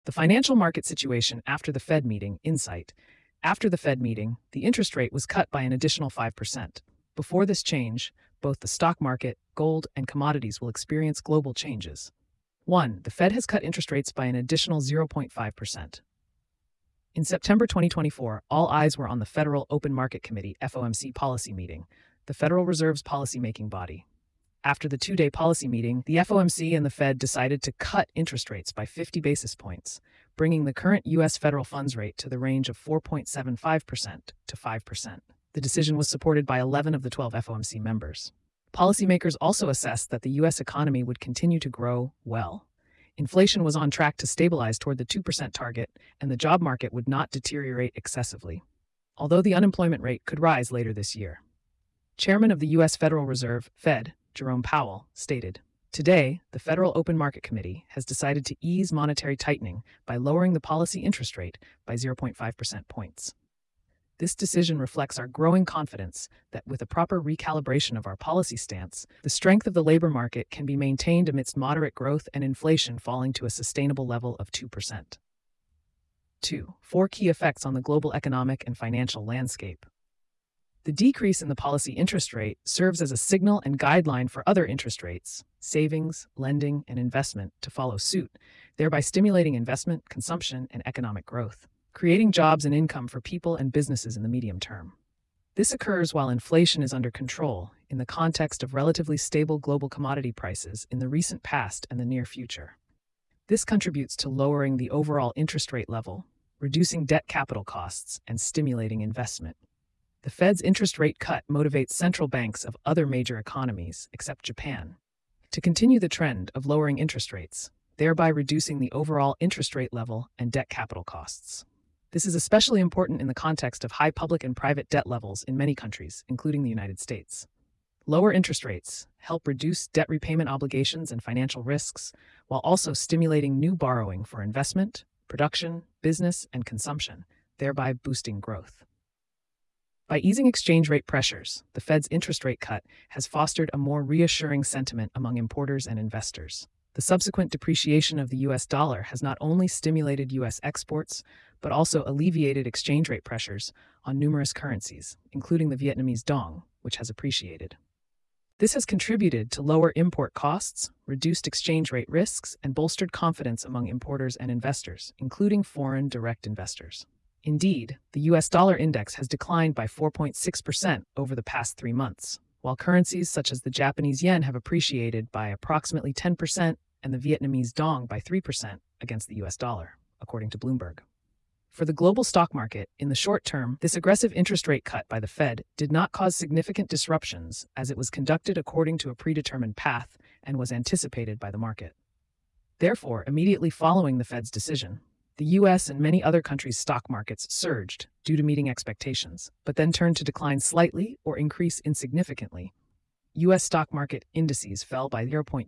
The financial market situation after the Fed meeting, insight. After the Fed meeting, the interest rate was cut by an additional 5%. Before this change, both the stock market, gold, and commodities will experience global changes. 1. The Fed has cut interest rates by an additional 0.5%. In September 2024, all eyes were on the Federal Open Market Committee (FOMC) policy meeting, the Federal Reserve's policymaking body. After the two-day policy meeting, the FOMC and the Fed decided to cut interest rates by 50 basis points, bringing the current U.S. federal funds rate to the range of 4.75% to 5%. The decision was supported by 11 of the 12 FOMC members. Policymakers also assessed that the U.S. economy would continue to grow well. Inflation was on track to stabilize toward the 2% target, and the job market would not deteriorate excessively, although the unemployment rate could rise later this year. Chairman of the U.S. Federal Reserve, Fed, Jerome Powell, stated, "Today, the Federal Open Market Committee has decided to ease monetary tightening by lowering the policy interest rate by 0.5% points. This decision reflects our growing confidence that with a proper recalibration of our policy stance, the strength of the labor market can be maintained amidst moderate growth and inflation falling to a sustainable level of 2%. 2. 4 key effects on the global economic and financial landscape. The decrease in the policy interest rate serves as a signal and guideline for other interest rates, savings, lending, and investment to follow suit, thereby stimulating investment, consumption, and economic growth, creating jobs and income for people and businesses in the medium term. This occurs while inflation is under control in the context of relatively stable global commodity prices in the recent past and the near future. This contributes to lowering the overall interest rate level, reducing debt capital costs, and stimulating investment. The Fed's interest rate cut motivates central banks of other major economies, except Japan, to continue the trend of lowering interest rates, thereby reducing the overall interest rate level and debt capital costs. This is especially important in the context of high public and private debt levels in many countries, including the United States. Lower interest rates help reduce debt repayment obligations and financial risks, while also stimulating new borrowing for investment, production, business, and consumption, thereby boosting growth. By easing exchange rate pressures, the Fed's interest rate cut has fostered a more reassuring sentiment among importers and investors. The subsequent depreciation of the U.S. dollar has not only stimulated U.S. exports, but also alleviated exchange rate pressures on numerous currencies, including the Vietnamese dong, which has appreciated. This has contributed to lower import costs, reduced exchange rate risks, and bolstered confidence among importers and investors, including foreign direct investors. Indeed, the U.S. dollar index has declined by 4.6% over the past 3 months, while currencies such as the Japanese yen have appreciated by approximately 10% and the Vietnamese dong by 3% against the U.S. dollar, according to Bloomberg. For the global stock market, in the short term, this aggressive interest rate cut by the Fed did not cause significant disruptions as it was conducted according to a predetermined path and was anticipated by the market. Therefore, immediately following the Fed's decision, the U.S. and many other countries' stock markets surged due to meeting expectations, but then turned to decline slightly or increase insignificantly. U.S. stock market indices fell by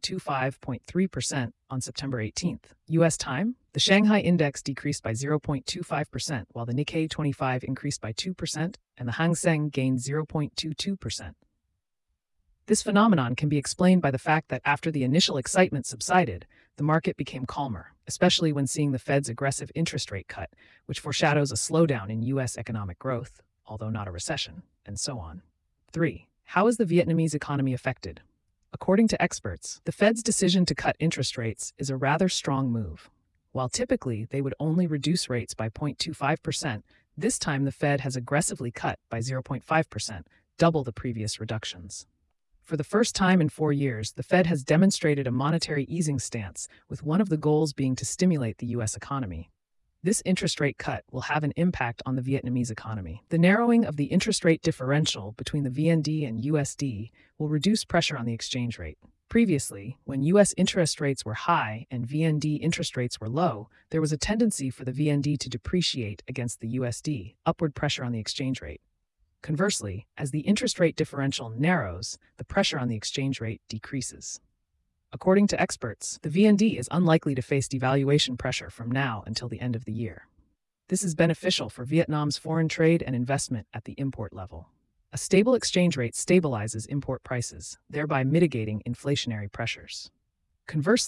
0.25.3% on September 18th. U.S. time, the Shanghai index decreased by 0.25%, while the Nikkei 25 increased by 2% and the Hang Seng gained 0.22%. This phenomenon can be explained by the fact that after the initial excitement subsided, the market became calmer, especially when seeing the Fed's aggressive interest rate cut, which foreshadows a slowdown in U.S. economic growth, although not a recession, and so on. 3. How is the Vietnamese economy affected? According to experts, the Fed's decision to cut interest rates is a rather strong move. While typically they would only reduce rates by 0.25%, this time the Fed has aggressively cut by 0.5%, double the previous reductions. For the first time in 4 years, the Fed has demonstrated a monetary easing stance, with one of the goals being to stimulate the U.S. economy. This interest rate cut will have an impact on the Vietnamese economy. The narrowing of the interest rate differential between the VND and USD will reduce pressure on the exchange rate. Previously, when U.S. interest rates were high and VND interest rates were low, there was a tendency for the VND to depreciate against the USD, upward pressure on the exchange rate. Conversely, as the interest rate differential narrows, the pressure on the exchange rate decreases. According to experts, the VND is unlikely to face devaluation pressure from now until the end of the year. This is beneficial for Vietnam's foreign trade and investment at the import level. A stable exchange rate stabilizes import prices, thereby mitigating inflationary pressures. Conversely,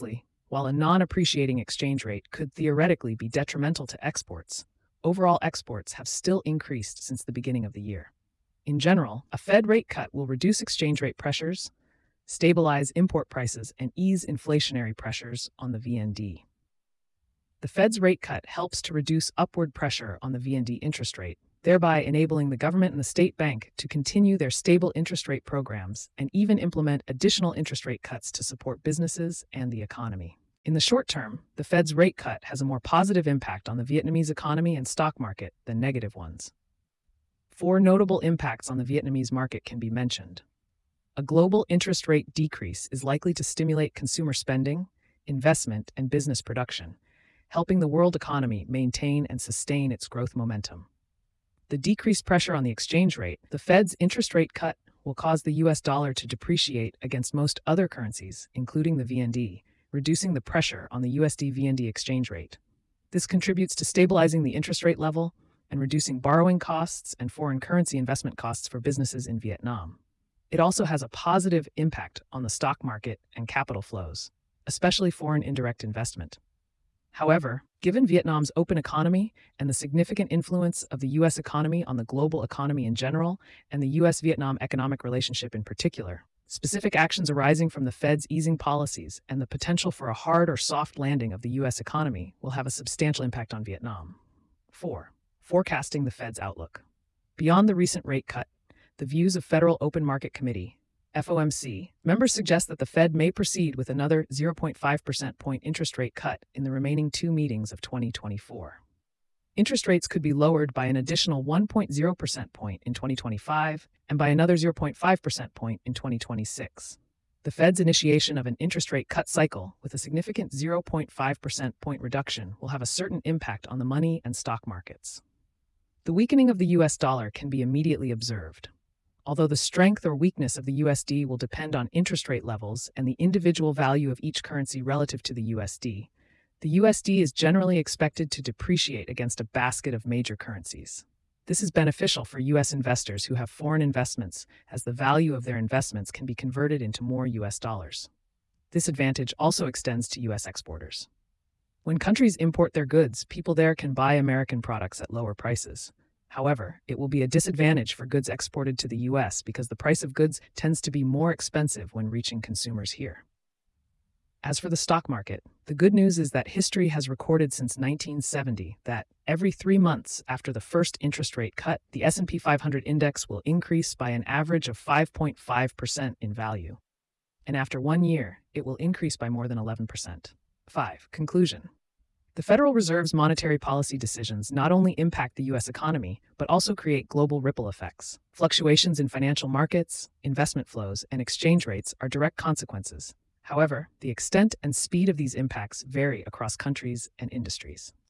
While a non-appreciating exchange rate could theoretically be detrimental to exports, overall exports have still increased since the beginning of the year. In general, a Fed rate cut will reduce exchange rate pressures, stabilize import prices, and ease inflationary pressures on the VND. The Fed's rate cut helps to reduce upward pressure on the VND interest rate, thereby enabling the government and the state bank to continue their stable interest rate programs and even implement additional interest rate cuts to support businesses and the economy. In the short term, the Fed's rate cut has a more positive impact on the Vietnamese economy and stock market than negative ones. 4 notable impacts on the Vietnamese market can be mentioned. A global interest rate decrease is likely to stimulate consumer spending, investment, and business production, helping the world economy maintain and sustain its growth momentum. The decreased pressure on the exchange rate, the Fed's interest rate cut, will cause the US dollar to depreciate against most other currencies, including the VND, reducing the pressure on the USD-VND exchange rate. This contributes to stabilizing the interest rate level and reducing borrowing costs and foreign currency investment costs for businesses in Vietnam. It also has a positive impact on the stock market and capital flows, especially foreign indirect investment. However, given Vietnam's open economy and the significant influence of the U.S. economy on the global economy in general and the U.S.-Vietnam economic relationship in particular, specific actions arising from the Fed's easing policies and the potential for a hard or soft landing of the U.S. economy will have a substantial impact on Vietnam. 4. Forecasting the Fed's outlook. Beyond the recent rate cut, the views of Federal Open Market Committee (FOMC) members suggest that the Fed may proceed with another 0.5% point interest rate cut in the remaining 2 meetings of 2024. Interest rates could be lowered by an additional 1.0% point in 2025 and by another 0.5% point in 2026. The Fed's initiation of an interest rate cut cycle with a significant 0.5% point reduction will have a certain impact on the money and stock markets. The weakening of the US dollar can be immediately observed. Although the strength or weakness of the USD will depend on interest rate levels and the individual value of each currency relative to the USD is generally expected to depreciate against a basket of major currencies. This is beneficial for U.S. investors who have foreign investments, as the value of their investments can be converted into more U.S. dollars. This advantage also extends to U.S. exporters. When countries import their goods, people there can buy American products at lower prices. However, it will be a disadvantage for goods exported to the U.S. because the price of goods tends to be more expensive when reaching consumers here. As for the stock market, the good news is that history has recorded since 1970 that every 3 months after the first interest rate cut, the S&P 500 index will increase by an average of 5.5% in value. And after 1 year, it will increase by more than 11%. 5. Conclusion. The Federal Reserve's monetary policy decisions not only impact the U.S. economy, but also create global ripple effects. Fluctuations in financial markets, investment flows, and exchange rates are direct consequences. However, the extent and speed of these impacts vary across countries and industries.